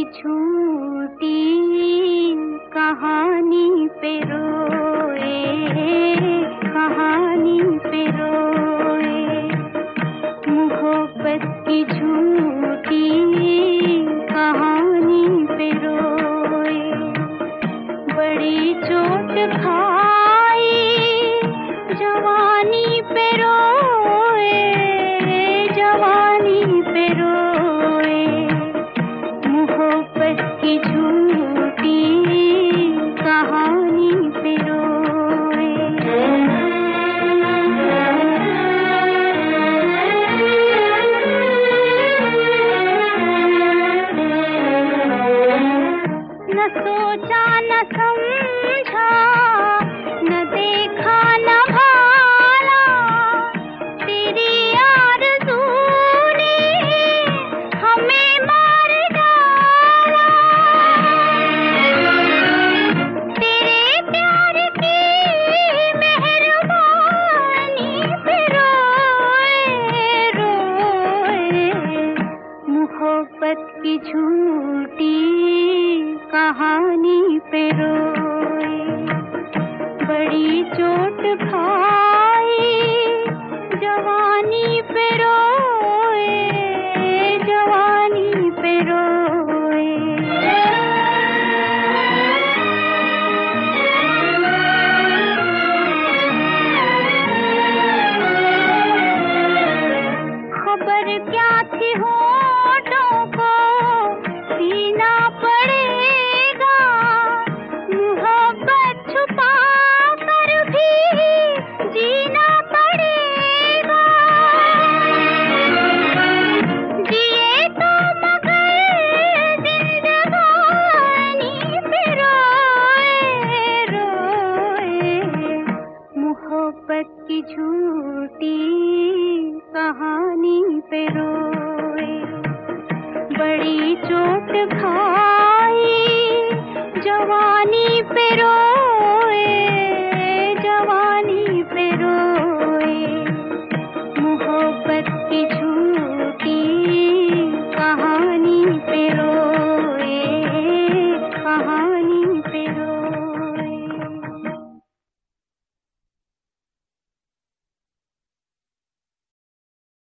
झूठी कहानी पे रोए, कहानी पे रोए। मोहब्बत की झूठी कहानी पे रोए। बड़ी चोट खाई जवानी पे रोए, जवानी पे रोए। मोहब्बत की झूठी कहानी पे रोए। न सोचा न समझा, न देखा न भाला, तेरी आरज़ू ने हमें मार डाला। तेरे प्यार की मेहरबानी पे रोए, रोए। मोहब्बत की झूठी कहानी पे रोए। बड़ी चोट खाई जवानी पे रोए, जवानी पे रोए। खबर क्या थी होठों को सीना पड़ेगा, मोहब्बत छुपा कर भी जीना पड़ेगा। जिए तो मगर जिंदगानी पे रोए, रोए। मोहब्बत की झूठी कहानी पे रोए। बड़ी चोट खा